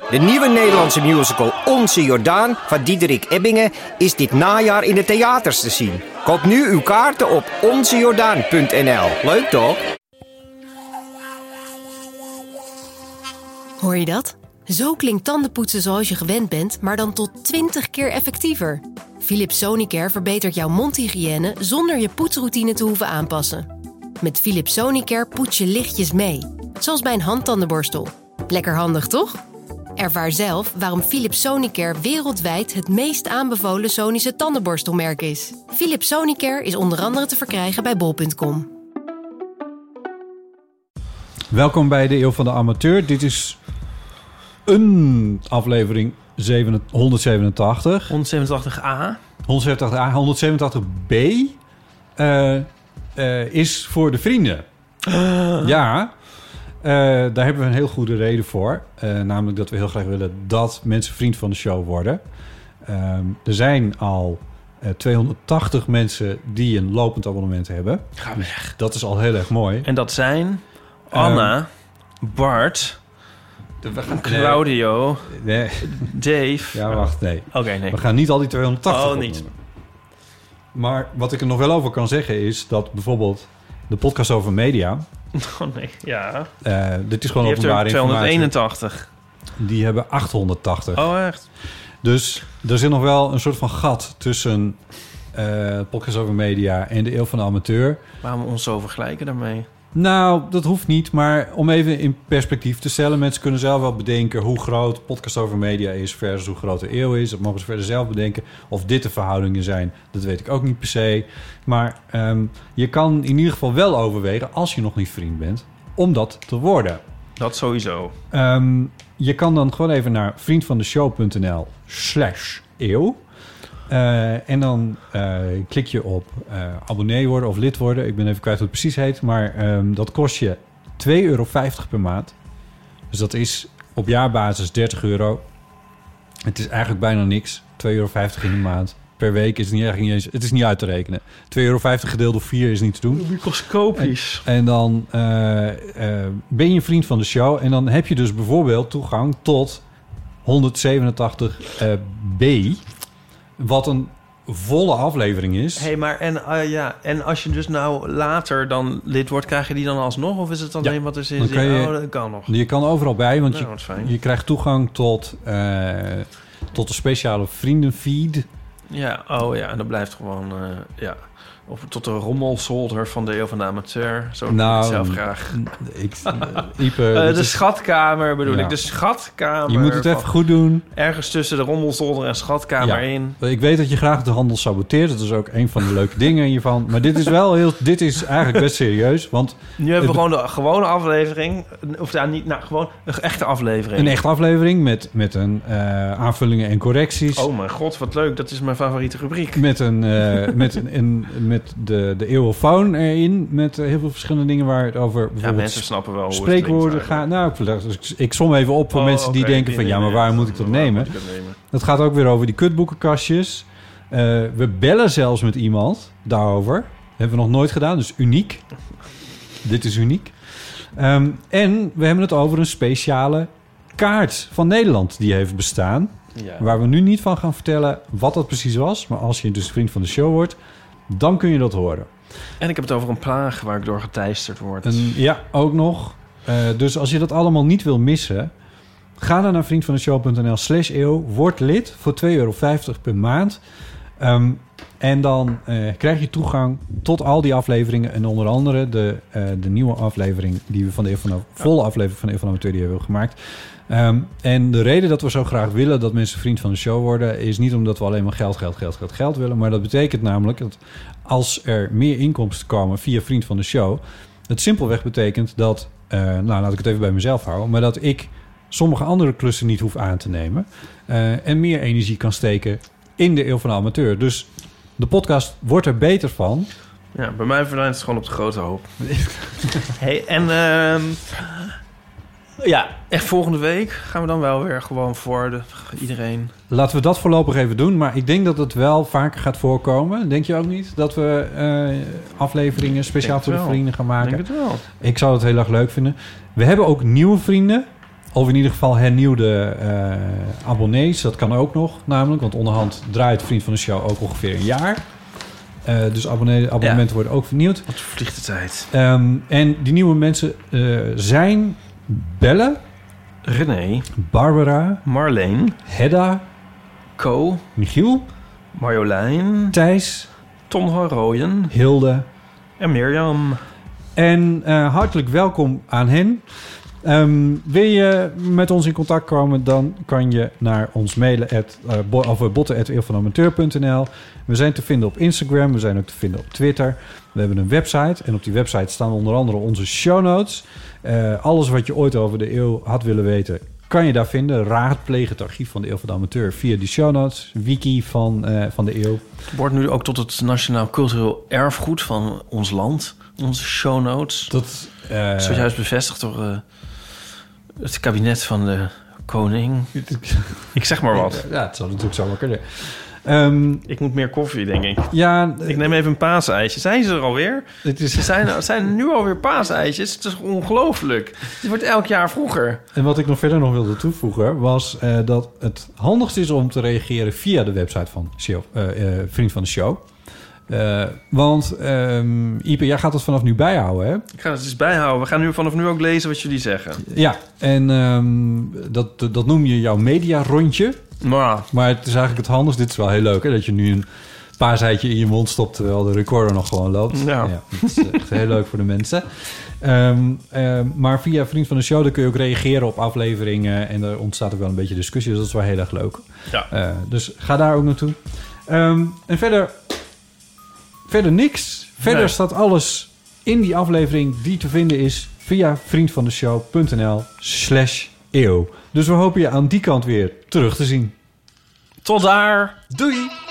De nieuwe Nederlandse musical Onze Jordaan van Diederik Ebbingen is dit najaar in de theaters te zien. Koop nu uw kaarten op onzejordaan.nl. Leuk toch? Hoor je dat? Zo klinkt tandenpoetsen zoals je gewend bent, maar dan tot 20 keer effectiever. Philips Sonicare verbetert jouw mondhygiëne zonder je poetsroutine te hoeven aanpassen. Met Philips Sonicare poets je lichtjes mee, zoals bij een handtandenborstel. Lekker handig, toch? Ervaar zelf waarom Philips Sonicare wereldwijd het meest aanbevolen Sonische tandenborstelmerk is. Philips Sonicare is onder andere te verkrijgen bij bol.com. Welkom bij de Eeuw van de Amateur. Dit is een aflevering 187. 187a. 187a. 187b is voor de vrienden. Ja, daar hebben we een heel goede reden voor. Namelijk dat we heel graag willen dat mensen vriend van de show worden. Er zijn al 280 mensen die een lopend abonnement hebben. Ga weg. Dat is al heel erg mooi. En dat zijn Anna, Bart, Claudio, Nee. Dave. Ja, wacht, nee. Oké, nee. We gaan niet al die 280 opnoemen. niet. Maar wat ik er nog wel over kan zeggen is dat bijvoorbeeld de podcast over media... Oh nee, ja. Dit is gewoon Die heeft openbare er informatie. 281. Die hebben 880. Oh, echt? Dus er zit nog wel een soort van gat tussen podcast over media en de Eeuw van de Amateur. Waarom ons zo vergelijken daarmee? Nou, dat hoeft niet, maar om even in perspectief te stellen... mensen kunnen zelf wel bedenken hoe groot podcast over media is... versus hoe groot de eeuw is. Dat mogen ze verder zelf bedenken. Of dit de verhoudingen zijn, dat weet ik ook niet per se. Maar je kan in ieder geval wel overwegen, als je nog niet vriend bent... om dat te worden. Dat sowieso. Je kan dan gewoon even naar vriendvandeshow.nl/eeuw... en dan klik je op abonnee worden of lid worden. Ik ben even kwijt hoe het precies heet. Maar dat kost je €2,50 per maand. Dus dat is op jaarbasis €30. Het is eigenlijk bijna niks. €2,50 in de maand. Per week is het niet eens. Het is niet uit te rekenen. €2,50 gedeeld door 4 is niet te doen. Microscopisch. En dan ben je vriend van de show. En dan heb je dus bijvoorbeeld toegang tot 187b... Wat een volle aflevering is. Hey, maar en als je dus nou later dan lid wordt, krijg je die dan alsnog? Of is het alleen wat er is? Dan kan je, dat kan nog. Je kan overal bij, want je krijgt toegang tot de speciale vriendenfeed. Ja, en dat blijft gewoon, Of tot de rommelzolder van de Eeuw van de Amateur. Zo noem ik het zelf graag. De schatkamer bedoel ik. De schatkamer. Je moet het even goed doen. Ergens tussen de rommelzolder en schatkamer in. Ik weet dat je graag de handel saboteert. Dat is ook een van de leuke dingen hiervan. Maar dit is dit is eigenlijk best serieus. Want nu hebben we gewoon de gewone aflevering. Of daar niet, gewoon een echte aflevering. Een echte aflevering met een aanvullingen en correcties. Oh mijn god, wat leuk. Dat is mijn favoriete rubriek. Met de eeuwofoon erin. Met heel veel verschillende dingen waar het over... Ja, mensen snappen wel hoe spreekwoorden gaat. Nou, ik som even op voor mensen die denken van... maar waar moet ik dat nemen? Dat gaat ook weer over die kutboekenkastjes. We bellen zelfs met iemand daarover. Dat hebben we nog nooit gedaan, dus uniek. Dit is uniek. En we hebben het over een speciale kaart van Nederland die heeft bestaan. Ja. Waar we nu niet van gaan vertellen wat dat precies was. Maar als je dus vriend van de show wordt... dan kun je dat horen. En ik heb het over een plaag waar ik door geteisterd word. Ja, ook nog. Dus als je dat allemaal niet wil missen... ga dan naar vriendvandeshow.nl/eeuw. Word lid voor €2,50 per maand. En dan krijg je toegang tot al die afleveringen. En onder andere de nieuwe aflevering... die we van de volle aflevering van de Eeuw van de Amateur die hebben gemaakt... en de reden dat we zo graag willen dat mensen vriend van de show worden... is niet omdat we alleen maar geld willen... maar dat betekent namelijk dat als er meer inkomsten komen via vriend van de show... het simpelweg betekent dat... laat ik het even bij mezelf houden... maar dat ik sommige andere klussen niet hoef aan te nemen... en meer energie kan steken in de Eeuw van de Amateur. Dus de podcast wordt er beter van... Ja, bij mij verdwijnt het gewoon op de grote hoop. Hey, en... ja, echt volgende week gaan we dan wel weer gewoon voor iedereen. Laten we dat voorlopig even doen. Maar ik denk dat het wel vaker gaat voorkomen. Denk je ook niet? Dat we afleveringen speciaal voor de vrienden gaan maken? Ik denk het wel. Ik zou het heel erg leuk vinden. We hebben ook nieuwe vrienden. Of in ieder geval hernieuwde abonnees. Dat kan ook nog, namelijk. Want onderhand draait Vriend van de Show ook ongeveer een jaar. Dus abonnementen worden ook vernieuwd. Wat vliegt de tijd. En die nieuwe mensen zijn Belle, René, Barbara, Marleen, Hedda, Co, Michiel, Marjolein, Thijs, Ton van Rooyen, Hilde en Mirjam. En hartelijk welkom aan hen. Wil je met ons in contact komen, dan kan je naar ons mailen botten@eeuwvanamateur.nl. We zijn te vinden op Instagram, we zijn ook te vinden op Twitter. We hebben een website en op die website staan onder andere onze show notes. Alles wat je ooit over de eeuw had willen weten, kan je daar vinden. Raadpleeg het archief van de Eeuw van de Amateur via die show notes. Wiki van de eeuw. Het wordt nu ook tot het Nationaal Cultureel Erfgoed van ons land. Onze show notes. Dat is zojuist bevestigd door het kabinet van de koning. Ik zeg maar wat. Ja, het zou natuurlijk zo wel kunnen. Ik moet meer koffie, denk ik. Ja, ik neem even een paaseitje. Zijn ze er alweer? Zijn er nu alweer paaseitjes? Het is ongelooflijk. Het wordt elk jaar vroeger. En wat ik nog verder wilde toevoegen was dat het handigst is om te reageren via de website van Vriend van de Show. Want Ipe, jij gaat het vanaf nu bijhouden, hè? Ik ga het dus bijhouden. We gaan vanaf nu ook lezen wat jullie zeggen. Ja, en dat noem je jouw media-rondje. Maar het is eigenlijk het handigst. Dit is wel heel leuk, hè? Dat je nu een paaseitje in je mond stopt terwijl de recorder nog gewoon loopt. Ja. Dat is echt heel leuk voor de mensen. Maar via Vriend van de Show dan kun je ook reageren op afleveringen. En er ontstaat ook wel een beetje discussie. Dus dat is wel heel erg leuk. Ja. Dus ga daar ook naartoe. En verder niks. Verder staat alles in die aflevering die te vinden is via vriendvandeshow.nl/eeuw. Dus we hopen je aan die kant weer terug te zien. Tot daar. Doei!